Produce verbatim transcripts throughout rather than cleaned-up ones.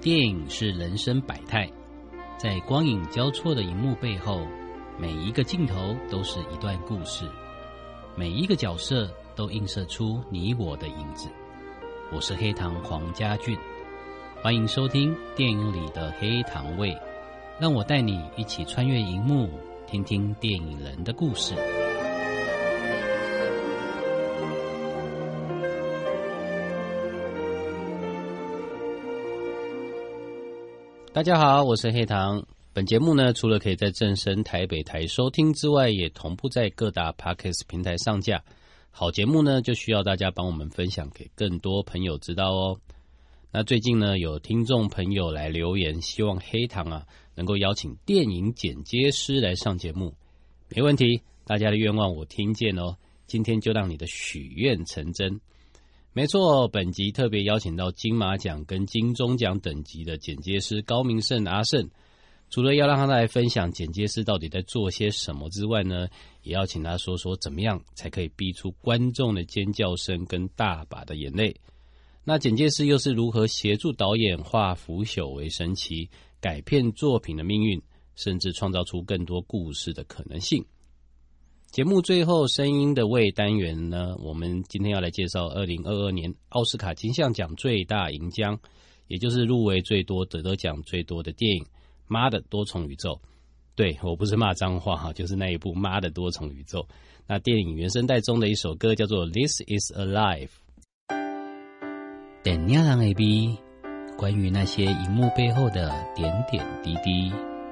电影是人生百态，在光影交错的荧幕背后，每一个镜头都是一段故事，每一个角色都映射出你我的影子。我是黑糖黄家俊，欢迎收听电影里的黑糖味，让我带你一起穿越荧幕，听听电影人的故事。大家好，我是黑糖。本节目呢，除了可以在正声台北台收听之外，也同步在各大 Podcast 平台上架。好节目呢，就需要大家帮我们分享给更多朋友知道哦。那最近呢，有听众朋友来留言，希望黑糖啊能够邀请电影剪接师来上节目。没问题，大家的愿望我听见哦。今天就让你的许愿成真。没错，本集特别邀请到金马奖跟金钟奖等级的剪接师高明胜阿胜，除了要让他来分享剪接师到底在做些什么之外呢，也要请他说说怎么样才可以逼出观众的尖叫声跟大把的眼泪。那剪接师又是如何协助导演化腐朽为神奇，改变作品的命运，甚至创造出更多故事的可能性。节目最后声音的味单元呢，我们今天要来介绍二零二二年奥斯卡金像奖最大赢家，也就是入围最多得得奖最多的电影《妈的多重宇宙》。对，我不是骂脏话，就是那一部《妈的多重宇宙》。那电影原声带中的一首歌叫做《This Is Alive》。电影人的美，关于那些荧幕背后的点点滴滴。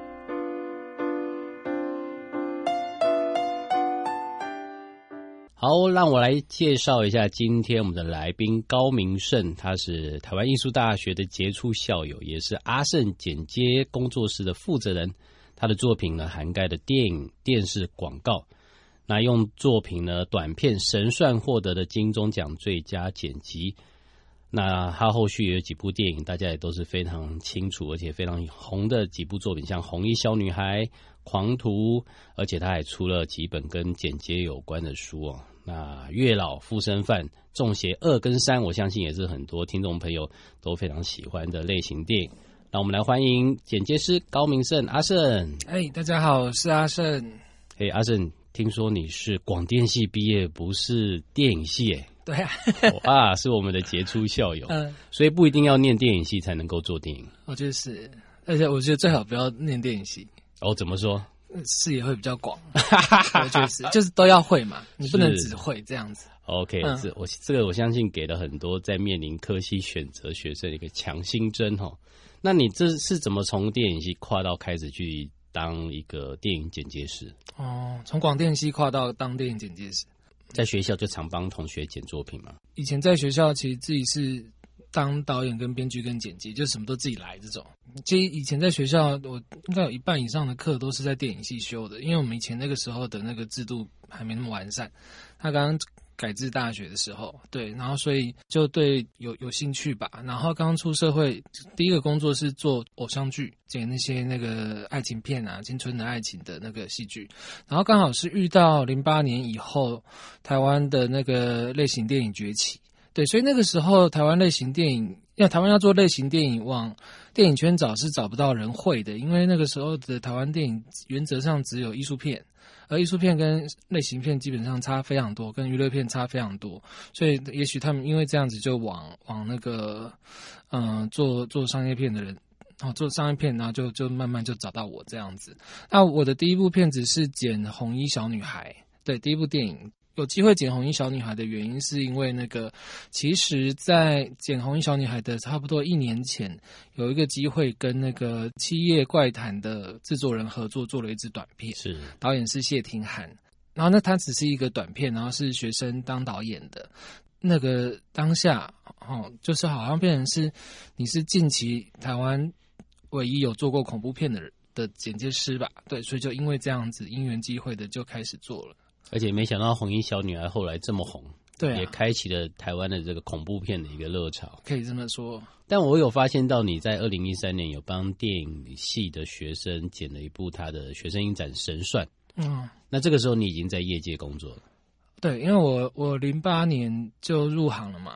好，让我来介绍一下今天我们的来宾高明胜，他是台湾艺术大学的杰出校友，也是阿胜剪接工作室的负责人。他的作品呢，涵盖的电影、电视、广告。那用作品呢，短片《神算》获得的金钟奖最佳剪辑。那他后续也有几部电影，大家也都是非常清楚而且非常红的几部作品，像《红衣小女孩》、《狂徒》，而且他还出了几本跟剪接有关的书哦。那月老、附身犯、中邪二跟三，我相信也是很多听众朋友都非常喜欢的类型电影。那我们来欢迎剪接师高明胜阿胜。 哎、hey, 大家好，我是阿胜。 嘿、hey, 阿胜，听说你是广电系毕业，不是电影系耶？ 对啊。 啊，是我们的杰出校友。 嗯， 所以不一定要念电影系才能够做电影。 我觉得是，而且我觉得最好不要念电影系。 哦，怎么说？ 视野会比较广。我觉得是，就是都要会嘛，你不能只会这样子。 OK，嗯、这我这个我相信给了很多在面临科系选择学生的一个强心针哈。那你这是怎么从电影系跨到开始去当一个电影剪接师？ 哦，从广电系跨到当电影剪接师。 在学校就常帮同学剪作品吗？ 以前在学校其实自己是当导演跟编剧跟剪辑，就什么都自己来这种。其实以前在学校，我应该有一半以上的课都是在电影系修的，因为我们以前那个时候的那个制度还没那么完善。他刚刚改制大学的时候，对，然后所以就对有有兴趣吧。然后刚出社会，第一个工作是做偶像剧，剪那些那个爱情片啊，青春的爱情的那个戏剧。然后刚好是遇到零八年以后，台湾的那个类型电影崛起。对，所以那个时候台湾类型电影，要台湾要做类型电影，往电影圈找是找不到人会的，因为那个时候的台湾电影原则上只有艺术片，而艺术片跟类型片基本上差非常多，跟娱乐片差非常多，所以也许他们因为这样子就往往那个嗯、呃、做做商业片的人。哦，做商业片，然后就就慢慢就找到我这样子。那我的第一部片子是剪《红衣小女孩》，对，第一部电影。有机会剪《红衣小女孩》的原因是因为那个，其实在剪《红衣小女孩》的差不多一年前，有一个机会跟那个《七夜怪谈》的制作人合作做了一支短片， 是导演是谢廷涵。然后那它只是一个短片，然后是学生当导演的。那个当下，哦，就是好像变成是你是近期台湾唯一有做过恐怖片的人的剪接师吧？对，所以就因为这样子因缘机会的就开始做了。 而且没想到红衣小女孩后来这么红， 对、啊， 也开启了台湾的这个恐怖片的一个热潮， 可以这么说。 但我有发现到你在二零一三年有帮电影系的学生剪了一部他的学生影展《神算》，嗯，那这个时候你已经在业界工作了。 对，因为我我零八年就入行了嘛，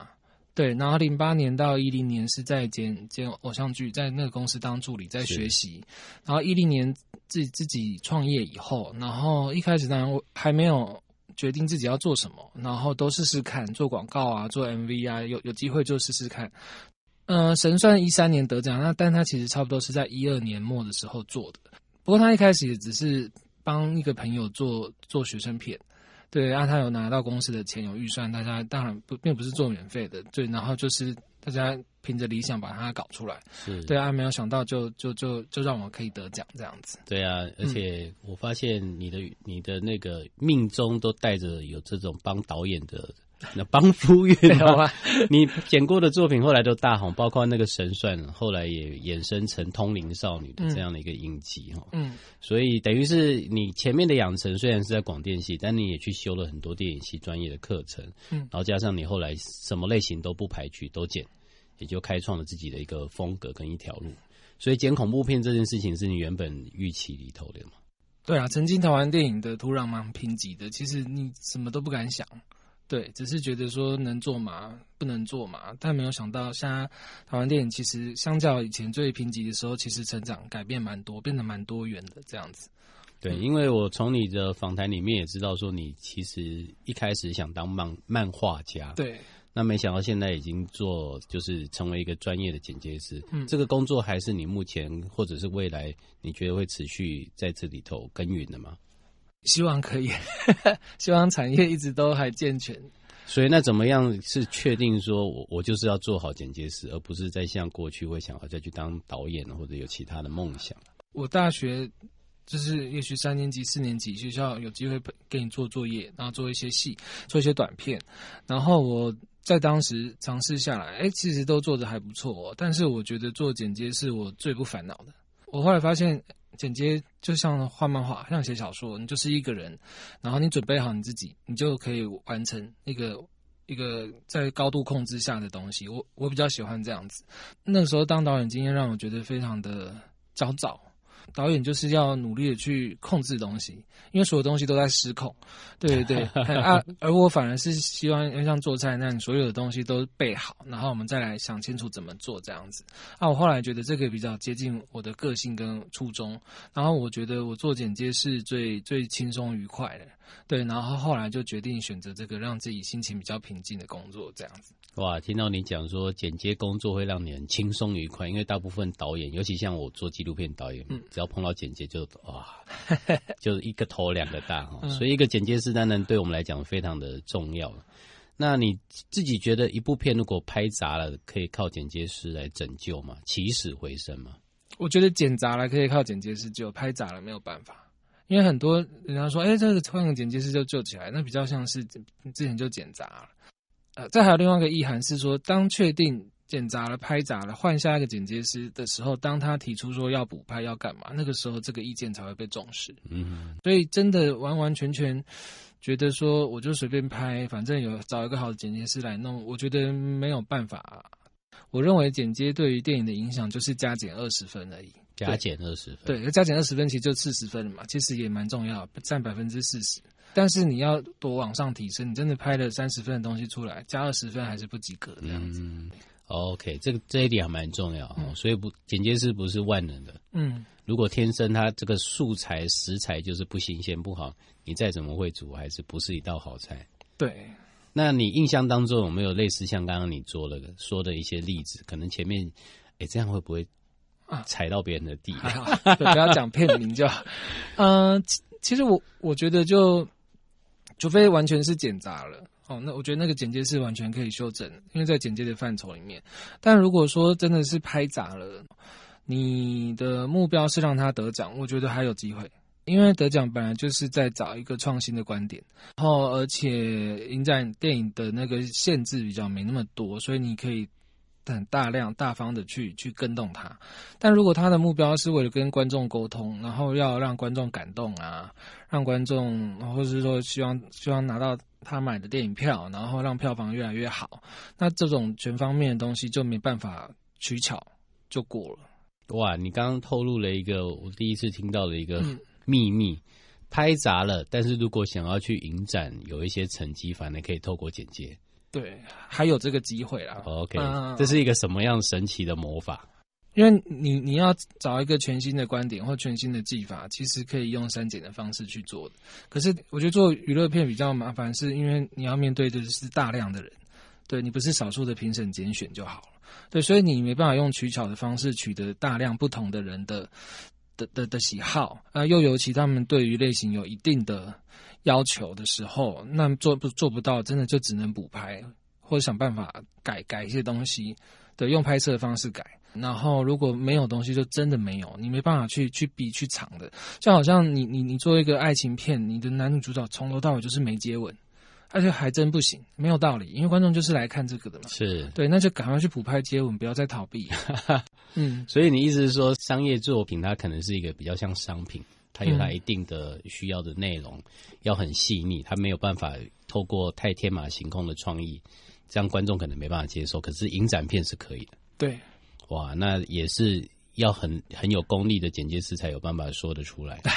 对，然后零八年到一零年是在剪剪偶像剧，在那个公司当助理，在学习。然后一零年自己自己创业以后，然后一开始当然我还没有决定自己要做什么，然后都试试看，做广告啊，做 M V 啊，有有机会就试试看。呃，神算一三年得奖，那但他其实差不多是在一二年末的时候做的。不过他一开始也只是帮一个朋友做做学生片。对啊，他有拿到公司的钱，有预算，大家当然不并不是做免费的，对，然后就是大家凭着理想把它搞出来， 是， 对啊，没有想到就就就就让我可以得奖这样子。 对啊，而且我发现你的、嗯、你的那个命中都带着有这种帮导演的那帮夫运啊，你剪过的作品后来都大红，包括那个神算，后来也衍生成通灵少女的这样的一个影集哈。嗯，所以等于是你前面的养成虽然是在广电系，但你也去修了很多电影系专业的课程，嗯，然后加上你后来什么类型都不排拒都剪，也就开创了自己的一个风格跟一条路。所以剪恐怖片这件事情是你原本预期里头的吗？ 对啊，曾经台湾电影的土壤蛮贫瘠的，其实你什么都不敢想。对，只是觉得说能做嘛，不能做嘛，但没有想到，现在台湾电影其实相较以前最贫瘠的时候，其实成长改变蛮多，变得蛮多元的这样子。 对，因为我从你的访谈里面也知道说，你其实一开始想当漫漫画家， 对， 那没想到现在已经做，就是成为一个专业的剪接师。嗯，这个工作还是你目前或者是未来你觉得会持续在这里头耕耘的吗？ 希望可以，希望产业一直都还健全。 所以那怎么样是确定说我我就是要做好剪接师，而不是再像过去会想要再去当导演或者有其他的梦想？ 我大学就是也许三年级、四年级学校有机会给你做作业，然后做一些戏，做一些短片，然后我在当时尝试下来，哎，其实都做得还不错哦。但是我觉得做剪接是我最不烦恼的。我后来发现。剪接就像画漫画，像写小说，你就是一个人，然后你准备好你自己，你就可以完成一个一个在高度控制下的东西。我我比较喜欢这样子。那个时候当导演经验让我觉得非常的焦躁。导演就是要努力的去控制东西，因为所有东西都在失控。对对对，啊，而我反而是希望像做菜那样，所有的东西都备好，然后我们再来想清楚怎么做这样子。啊，我后来觉得这个比较接近我的个性跟初衷，然后我觉得我做剪接是最最轻松愉快的。对，然后后来就决定选择这个让自己心情比较平静的工作这样子。 哇，听到你讲说剪接工作会让你很轻松愉快，因为大部分导演，尤其像我做纪录片导演，嗯，只要碰到剪接就哇，就是一个头两个大哈、嗯，所以一个剪接师当然对我们来讲非常的重要。那你自己觉得一部片如果拍砸了，可以靠剪接师来拯救吗？起死回生吗？ 我觉得剪砸了可以靠剪接师救，拍砸了没有办法。因为很多人家说，哎、欸，这个换个剪接师就救起来，那比较像是之前就剪砸了。呃，再还有另外一个意涵是说，当确定剪砸了、拍砸了，换下一个剪接师的时候，当他提出说要补拍要干嘛，那个时候这个意见才会被重视。嗯，所以真的完完全全觉得说我就随便拍，反正有找一个好的剪接师来弄，我觉得没有办法。我认为剪接对于电影的影响就是加减二十分而已。 加减二十分， 对，加减二十分其实就四十分了嘛，其实也蛮重要，占百分之四十。但是你要多往上提升，你真的拍了三十分的东西出来，加二十分还是不及格这样子。嗯 ，OK， 这个这一点还蛮重要、嗯、所以不剪接师不是万能的。嗯，如果天生他这个素材食材就是不新鲜不好，你再怎么会煮，还是不是一道好菜。对。那你印象当中有没有类似像刚刚你做了说的一些例子？可能前面，哎，这样会不会？踩到别人的地， 对，不要讲片名就好。嗯、呃，其实我我觉得就，除非完全是剪砸了，哦，那我觉得那个剪接是完全可以修正，因为在剪接的范畴里面。但如果说真的是拍砸了，你的目标是让他得奖，我觉得还有机会，因为得奖本来就是在找一个创新的观点，然后而且影展电影的那个限制比较没那么多，所以你可以。很大量大方的去去跟动他，但如果他的目标是为了跟观众沟通，然后要让观众感动啊，让观众或是说希望希望拿到他买的电影票，然后让票房越来越好，那这种全方面的东西就没办法取巧就过了。 哇，你刚刚透露了一个我第一次听到的一个秘密，嗯、拍砸了，但是如果想要去影展有一些成绩，反而可以透过剪接。 对，还有这个机会啦。 OK，、 嗯、 这是一个什么样神奇的魔法？ 因为你你要找一个全新的观点或全新的技法，其实可以用删减的方式去做的。可是我觉得做娱乐片比较麻烦，是因为你要面对的是大量的人，对你不是少数的评审拣选就好了。对，所以你没办法用取巧的方式取得大量不同的人的的的的喜好，呃，又尤其他们对于类型有一定的要求的时候，那做不做不到，真的就只能补拍或者想办法改改一些东西，对，用拍摄的方式改。然后如果没有东西，就真的没有，你没办法去去逼去藏的。就好像你你你做一个爱情片，你的男女主角从头到尾就是没接吻，而且还真不行，没有道理，因为观众就是来看这个的嘛。 是， 对，那就赶快去补拍接吻，不要再逃避。嗯， 所以你意思是说，商业作品它可能是一个比较像商品，它有它一定的需要的内容，嗯、要很细腻，它没有办法透过太天马行空的创意，这样观众可能没办法接受。可是影展片是可以的。 对， 哇，那也是要很很有功力的剪接师才有办法说得出来。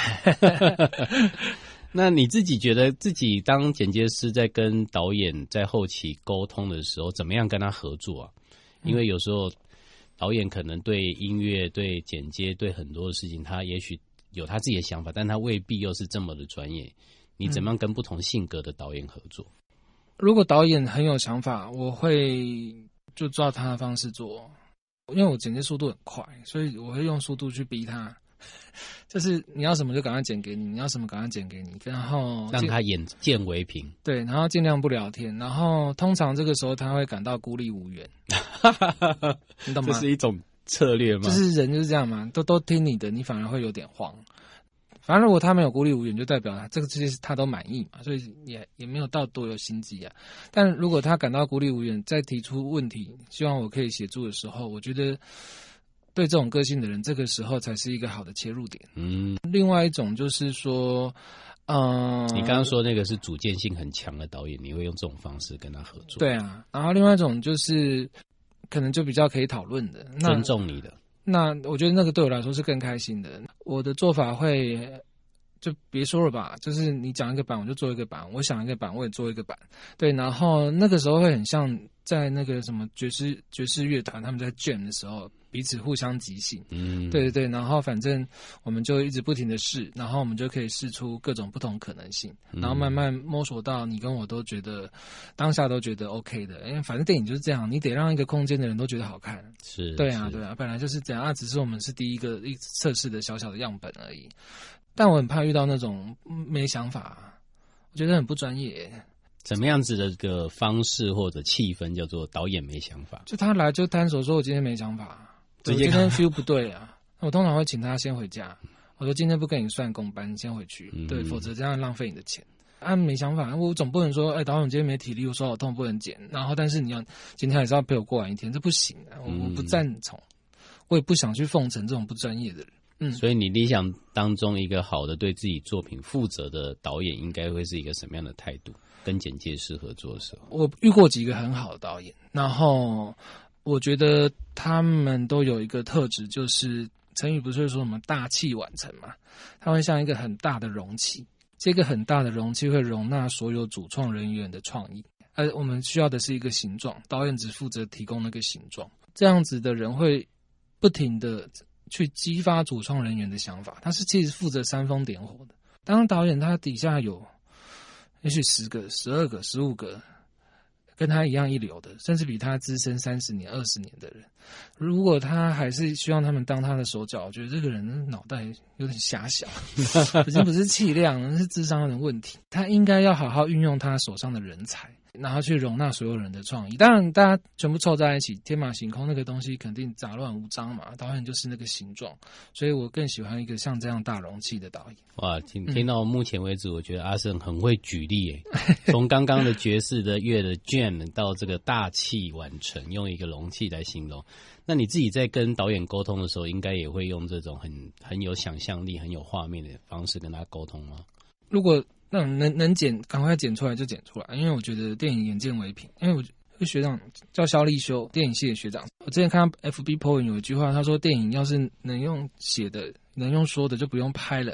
那你自己觉得自己当剪接师在跟导演在后期沟通的时候，怎么样跟他合作啊？因为有时候导演可能对音乐、对剪接、对很多的事情，他也许有他自己的想法，但他未必又是这么的专业。你怎么样跟不同性格的导演合作？ 如果导演很有想法，我会就照他的方式做，因为我剪接速度很快，所以我会用速度去逼他。就是你要什么就赶快剪给你，你要什么赶快剪给你，然后让他眼见为凭。 对，然后尽量不聊天，然后通常这个时候他会感到孤立无援，你懂吗？ 这是一种策略吗？ 就是人就是这样嘛，都都听你的，你反而会有点慌。反正如果他没有孤立无援，就代表他这个这些他都满意嘛，所以也也没有到多有心机啊。但如果他感到孤立无援，再提出问题，希望我可以协助的时候，我觉得对这种个性的人，这个时候才是一个好的切入点。嗯，另外一种就是说，嗯、呃， 你刚刚说那个是主见性很强的导演，你会用这种方式跟他合作？ 对啊，然后另外一种就是可能就比较可以讨论的， 尊重你的。 那我觉得那个对我来说是更开心的。我的做法会就别说了吧，就是你讲一个版我就做一个版，我想一个版我也做一个版，对，然后那个时候会很像在那个什么爵士爵士乐团他们在 jam 的时候，彼此互相即兴，嗯，对对对，然后反正我们就一直不停的试，然后我们就可以试出各种不同可能性，然后慢慢摸索到你跟我都觉得当下都觉得 OK 的，因为反正电影就是这样，你得让一个空间的人都觉得好看， 是， 对啊对啊，本来就是这样啊，只是我们是第一个一测试的小小的样本而已，但我很怕遇到那种没想法，我觉得很不专业。 怎么样子的个方式或者气氛叫做导演没想法？ 就他来就摊手说我今天没想法，我今天 feel 不对啊，我通常会请他先回家，我说今天不跟你算公班，你先回去，嗯、对，否则这样浪费你的钱。啊，没想法，我总不能说，哎、欸，导演今天没体力，我手好痛不能剪，然后但是你要今天还是要陪我过完一天，这不行啊，我我不赞同，我也不想去奉承这种不专业的人。嗯， 所以你理想当中一个好的对自己作品负责的导演，应该会是一个什么样的态度？跟剪接师合作的时候， 我遇过几个很好的导演，然后我觉得他们都有一个特质，就是成语不是说什么大器晚成嘛，它会像一个很大的容器，这个很大的容器会容纳所有主创人员的创意，而我们需要的是一个形状，导演只负责提供那个形状，这样子的人会不停的去激发主创人员的想法，他是其实负责煽风点火的。当导演他底下有也许十个、十二个、十五个跟他一样一流的，甚至比他资深三十年、二十年的人，如果他还是希望他们当他的手脚，我觉得这个人脑袋有点狭小，已经不是气量，是智商的问题。他应该要好好运用他手上的人才，然后去容纳所有人的创意。当然，大家全部凑在一起，天马行空，那个东西肯定杂乱无章嘛。导演就是那个形状，所以我更喜欢一个像这样大容器的导演。 哇，听听到目前为止，我觉得阿胜很会举例耶。从刚刚的爵士的乐的 jam 到这个大器晚成，用一个容器来形容。那你自己在跟导演沟通的时候，应该也会用这种很很有想象力、很有画面的方式跟他沟通吗？ 如果那能能剪，赶快剪出来就剪出来，因为我觉得电影眼见为凭。因为我学长叫肖立修，电影系的学长，我之前看他 F B po 文有一句话，他说电影要是能用写的、能用说的，就不用拍了，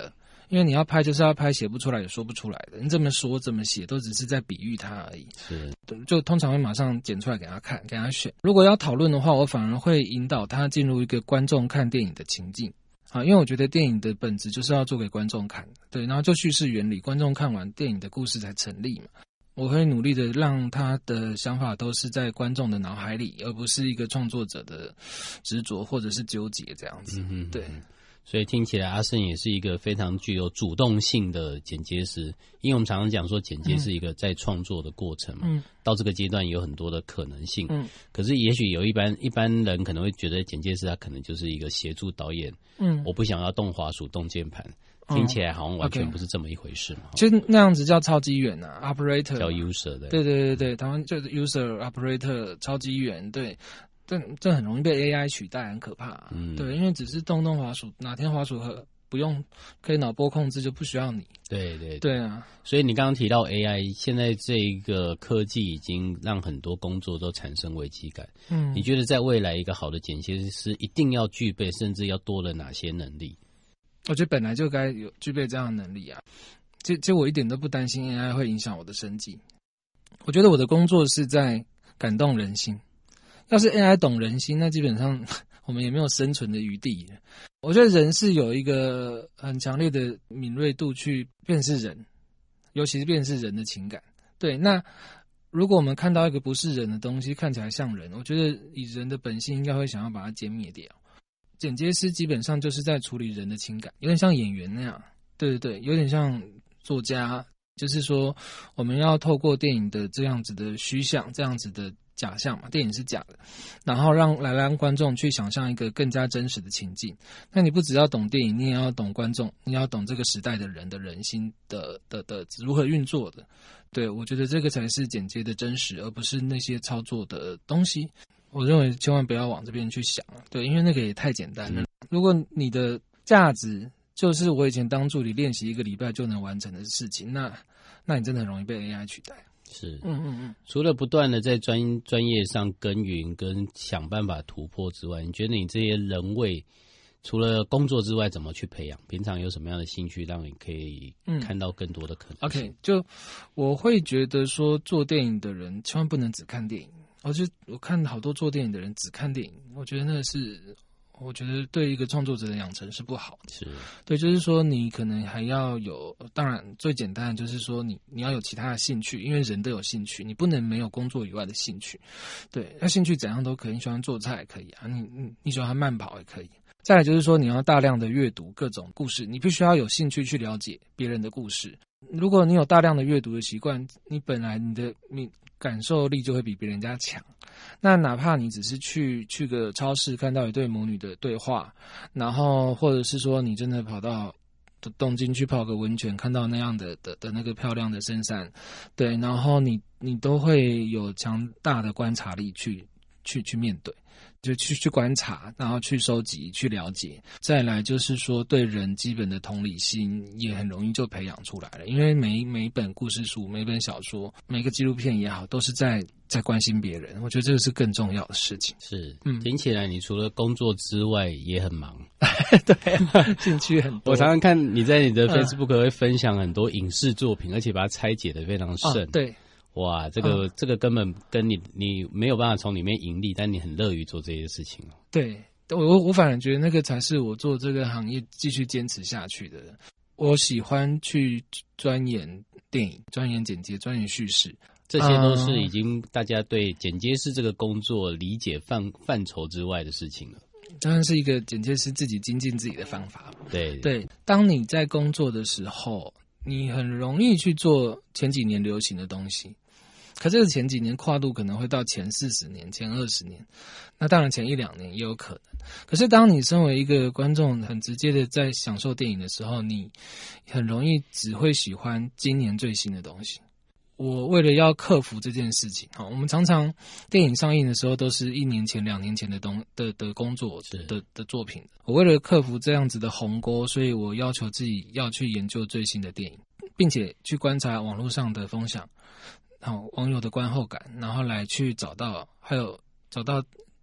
因为你要拍就是要拍写不出来也说不出来的，你这么说怎么写都只是在比喻它而已。 是， 就通常会马上剪出来给他看，给他选。如果要讨论的话，我反而会引导他进入一个观众看电影的情境啊，因为我觉得电影的本质就是要做给观众看，对，然后就叙事原理，观众看完电影的故事才成立嘛。我会努力的让他的想法都是在观众的脑海里，而不是一个创作者的执着或者是纠结这样子。嗯、对， 所以听起来阿胜也是一个非常具有主动性的剪接师，因为我们常常讲说剪接是一个在创作的过程嘛，嗯、到这个阶段有很多的可能性。嗯，可是也许有一般一般人可能会觉得剪接师他可能就是一个协助导演，嗯，我不想要动滑鼠动键盘。听起来好像完全不是这么一回事嘛。 其实那样子叫超级员啊 ，operator 叫 user 的。 对对对对，台湾就是 user operator 超级员，对，这这很容易被 A I 取代，很可怕、啊。嗯，对，因为只是动动滑鼠，哪天滑鼠和不用可以脑波控制，就不需要你。 对对 对, 对啊， 所以你刚刚提到 A I， 现在这个科技已经让很多工作都产生危机感。嗯，你觉得在未来一个好的剪接师一定要具备，甚至要多了哪些能力？ 我觉得本来就该有具备这样的能力啊！其实我一点都不担心 A I 会影响我的生计。我觉得我的工作是在感动人心。要是 A I 懂人心，那基本上我们也没有生存的余地。我觉得人是有一个很强烈的敏锐度去辨识人，尤其是辨识人的情感。对，那如果我们看到一个不是人的东西，看起来像人，我觉得以人的本性应该会想要把它歼灭掉。剪接师基本上就是在处理人的情感，有点像演员那样，对对对，有点像作家，就是说我们要透过电影的这样子的虚像，这样子的假象嘛，电影是假的，然后让来让观众去想象一个更加真实的情境。那你不只要懂电影，你也要懂观众，你要懂这个时代的人的人心的的的如何运作的。对，我觉得这个才是剪接的真实，而不是那些操作的东西。我认为千万不要往这边去想，对，因为那个也太简单了。如果你的价值就是我以前当助理练习一个礼拜就能完成的事情，那那你真的很容易被 A I 取代。 是， 嗯嗯嗯。 除了不断的在专专业上耕耘跟想办法突破之外，你觉得你这些人味除了工作之外怎么去培养？平常有什么样的兴趣让你可以看到更多的可能性？ OK， 就我会觉得说做电影的人千万不能只看电影。我就我看好多做电影的人只看电影，我觉得那是我觉得对一个创作者的养成是不好的。 是， 对，就是说你可能还要有，当然最简单的就是说你你要有其他的兴趣，因为人都有兴趣，你不能没有工作以外的兴趣。对，那兴趣怎样都可以，你喜欢做菜也可以啊，你你你喜欢慢跑也可以。再来就是说你要大量的阅读各种故事，你必须要有兴趣去了解别人的故事。如果你有大量的阅读的习惯，你本来你的你感受力就会比别人家强。那哪怕你只是去去个超市看到一对母女的对话，然后或者是说你真的跑到东京去泡个温泉，看到那样的的的那个漂亮的深山，对，然后你你都会有强大的观察力去去去面对。就去去观察，然后去收集，去了解。再来就是说，对人基本的同理心也很容易就培养出来了。因为每每一本故事书、每本小说、每个纪录片也好，都是在在关心别人。我觉得这个是更重要的事情。 是，嗯，听起来你除了工作之外也很忙。 对、啊，兴趣很多。 我常常看你在你的 Facebook 会分享很多影视作品，嗯、而且把它拆解得非常深。 哦、对。 哇，这个、嗯、这个根本跟你你没有办法从里面盈利，但你很乐于做这些事情哦。 对，我我反而觉得那个才是我做这个行业继续坚持下去的。我喜欢去钻研电影、钻研剪接、钻研叙事， 这些都是已经大家对剪接师这个工作理解范范畴之外的事情了。 当然是一个剪接师自己精进自己的方法。 对对，当你在工作的时候，你很容易去做前几年流行的东西，可这个前几年跨度可能会到前四十年、前二十年，那当然前一两年也有可能。可是当你身为一个观众，很直接的在享受电影的时候，你很容易只会喜欢今年最新的东西。我为了要克服这件事情，我们常常电影上映的时候都是一年前、两年前的东的的工作的的作品。我为了克服这样子的鸿沟，所以我要求自己要去研究最新的电影，并且去观察网络上的风向，网友的观后感，然后来去找到，还有找到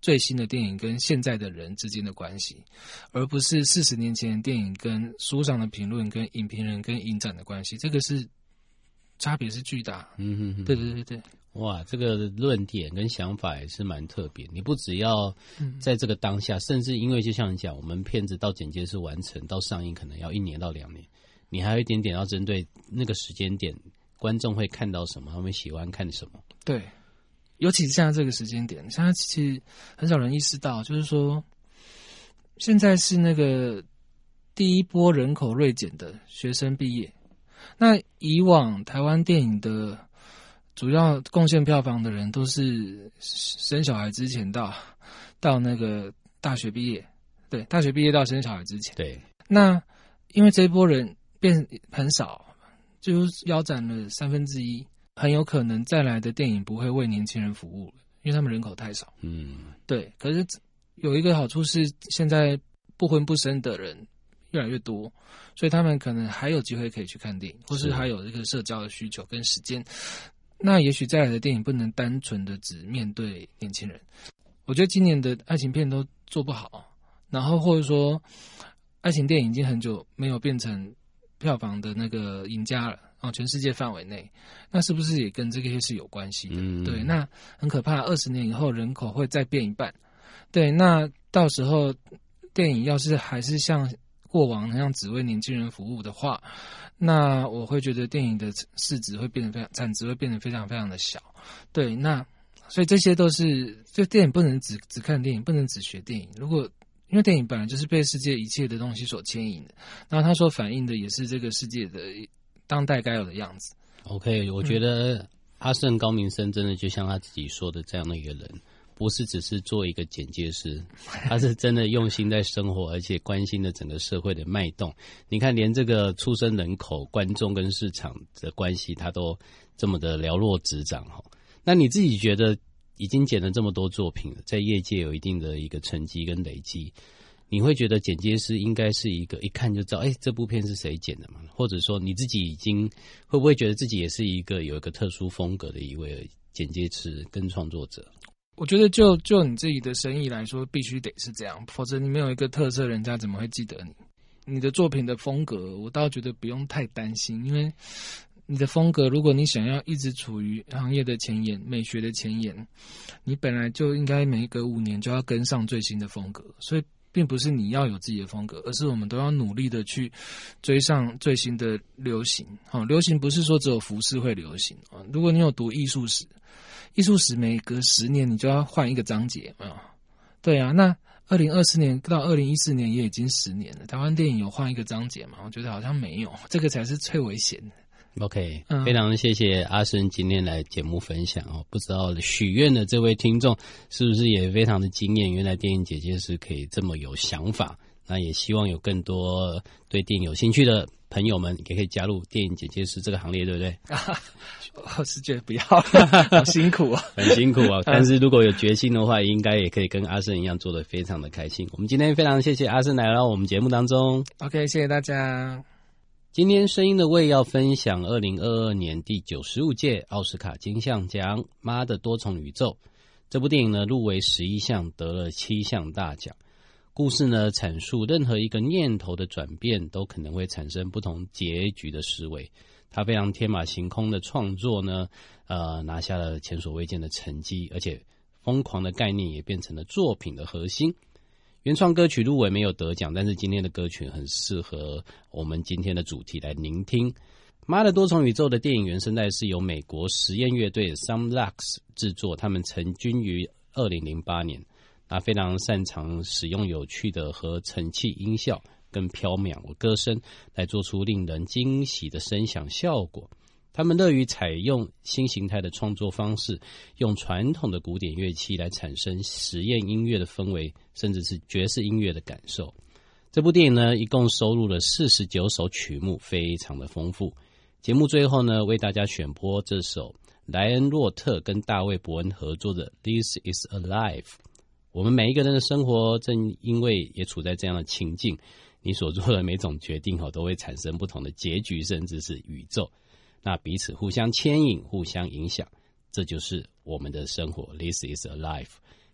最新的电影跟现在的人之间的关系，而不是四十年前的电影跟书上的评论跟影评人跟影展的关系，这个是差别是巨大。 嗯哼哼， 对对对对。 哇，这个论点跟想法也是蛮特别。你不只要在这个当下，嗯、甚至因为就像你讲，我们片子到剪接是完成到上映可能要一年到两年，你还有一点点要针对那个时间点，观众会看到什么，他们喜欢看什么。 对。尤其是现在这个时间点，现在其实很少人意识到，就是说，现在是那个第一波人口锐减的学生毕业。那以往台湾电影的主要贡献票房的人，都是生小孩之前到到那个大学毕业，对，大学毕业到生小孩之前。 对。 那因为这一波人变很少，就腰斩了三分之一。很有可能再来的电影不会为年轻人服务了，因为他们人口太少。嗯，对。可是有一个好处是，现在不婚不生的人越来越多，所以他们可能还有机会可以去看电影，或是还有这个社交的需求跟时间。那也许再来的电影不能单纯的只面对年轻人。我觉得今年的爱情片都做不好，然后或者说爱情电影已经很久没有变成票房的那个赢家了。哦，全世界范围内，那是不是也跟这些是有关系的？嗯，对，那很可怕，二十年以后人口会再变一半。对，那到时候电影要是还是像过往那样只为年轻人服务的话，那我会觉得电影的市值会变得非常，产值会变得非常非常的小。对，那所以这些都是，就电影不能只只看电影，不能只学电影。如果因为电影本来就是被世界一切的东西所牵引的，然后它所反映的也是这个世界的当代该有的样子。 OK， 我觉得阿胜高明生真的就像他自己说的这样的一个人，不是只是做一个简介师，他是真的用心在生活，而且关心的整个社会的脉动。你看，连这个出生人口、观众跟市场的关系，他都这么的了若指掌。那你自己觉得已经剪了这么多作品了，在业界有一定的一个成绩跟累积，你会觉得剪接师应该是一个一看就知道，哎，这部片是谁剪的吗？或者说你自己已经会不会觉得自己也是一个有一个特殊风格的一位剪接师跟创作者？ 我觉得就就你自己的生意来说，必须得是这样，否则你没有一个特色，人家怎么会记得你？你的作品的风格，我倒觉得不用太担心，因为你的风格，如果你想要一直处于行业的前沿、美学的前沿，你本来就应该每隔五年就要跟上最新的风格，所以并不是你要有自己的风格，而是我们都要努力的去追上最新的流行。好，流行不是说只有服饰会流行啊。如果你有读艺术史，艺术史每隔十年你就要换一个章节啊。对啊，那二零二四年到二零一四年也已经十年了，台湾电影有换一个章节吗？我觉得好像没有，这个才是最危险的。 OK，、嗯、非常谢谢阿生今天来节目分享哦。不知道许愿的这位听众是不是也非常的惊艳？原来电影姐姐是可以这么有想法。那也希望有更多对电影有兴趣的朋友们也可以加入电影姐姐师这个行列，对不对？ 啊、我是觉得不要了，好辛苦啊， 很辛苦啊。但是如果有决心的话，应该也可以跟阿生一样做得非常的开心。我们今天非常谢谢阿生来到我们节目当中。 OK， 谢谢大家。 今天声音的味要分享二零二二年第九十五届奥斯卡金像奖《妈的多重宇宙》这部电影呢，入围十一项，得了七项大奖。故事呢，阐述任何一个念头的转变都可能会产生不同结局的思维。它非常天马行空的创作呢，呃，拿下了前所未见的成绩，而且疯狂的概念也变成了作品的核心。原创歌曲入围没有得奖，但是今天的歌曲很适合我们今天的主题来聆听。妈的多重宇宙的电影原声带是由美国实验乐队 Soundlux 制作，他们成军于二零零八年，那非常擅长使用有趣的合成器音效跟飘渺的歌声来做出令人惊喜的声响效果。他们乐于采用新形态的创作方式，用传统的古典乐器来产生实验音乐的氛围，甚至是爵士音乐的感受。这部电影呢，一共收录了四十九首曲目，非常的丰富。节目最后呢，为大家选播这首莱恩·洛特跟大卫·伯恩合作的《This Is a Life》。我们每一个人的生活正因为也处在这样的情境，你所做的每种决定都会产生不同的结局，甚至是宇宙。那彼此互相牵引，互相影响，这就是我们的生活。This is a life。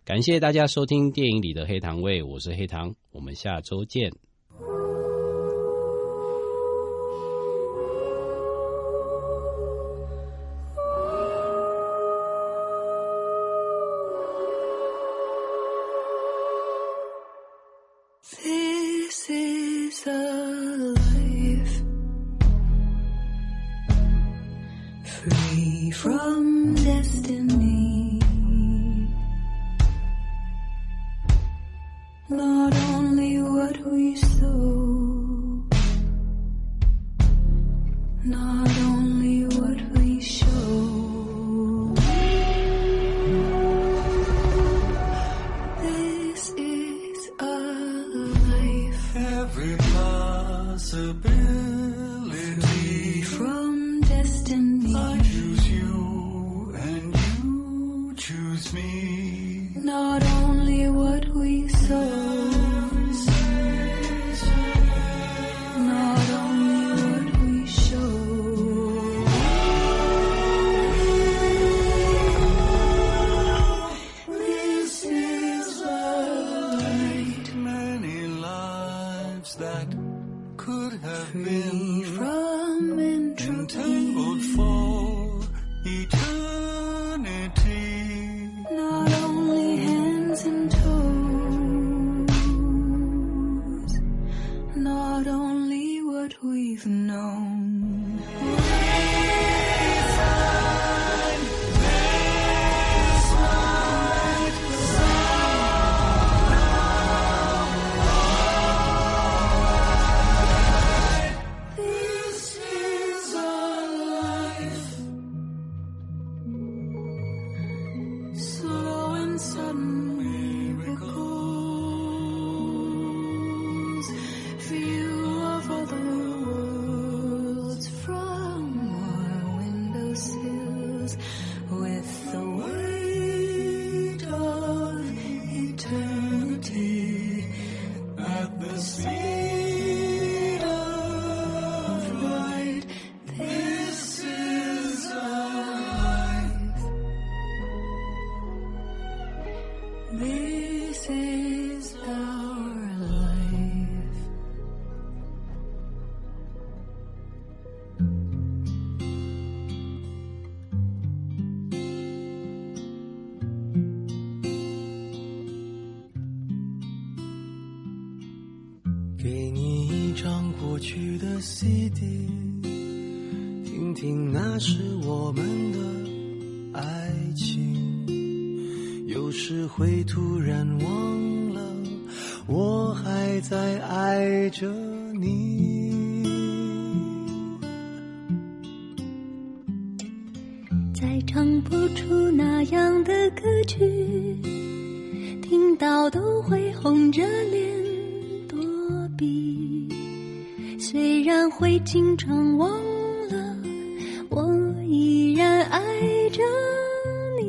感谢大家收听电影里的黑糖味，我是黑糖，我们下周见。 This is a life free from destiny. Not only what we sow, not only what we show. This is a life, every possibility free from destiny. I choose you and you choose me. Not only what we sow, not only what we show. This is a light, Many lives that could have free been from entangled entropy. for eternity. Not only hands and toes, not only what we've known. This is a life, slow and sudden miracles, view of other worlds from our windowsills, with the weight of eternity at the speed of light. This is a life. This is our life. "给你一张过去的 C D， 听听那是我们的爱情。有时会突然忘了，我还在爱着你。 再唱不出那样的歌曲，听到都会红着脸躲避。虽然会经常忘了，我依然爱着你。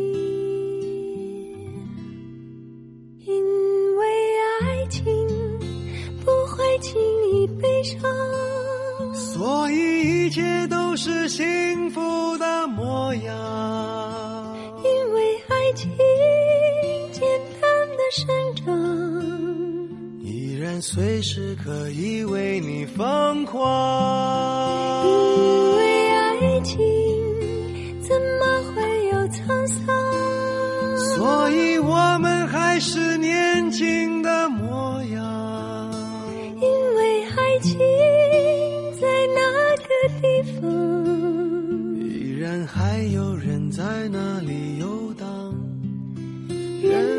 因为爱情不会轻易悲伤， 所以一切都是幸福的模样。 因为爱情简单的生长， 依然随时可以为你疯狂。 因为爱情怎么会有沧桑， 所以我们还是年轻的模样。 因为爱情在那个地方， 依然还有人在那里游荡，人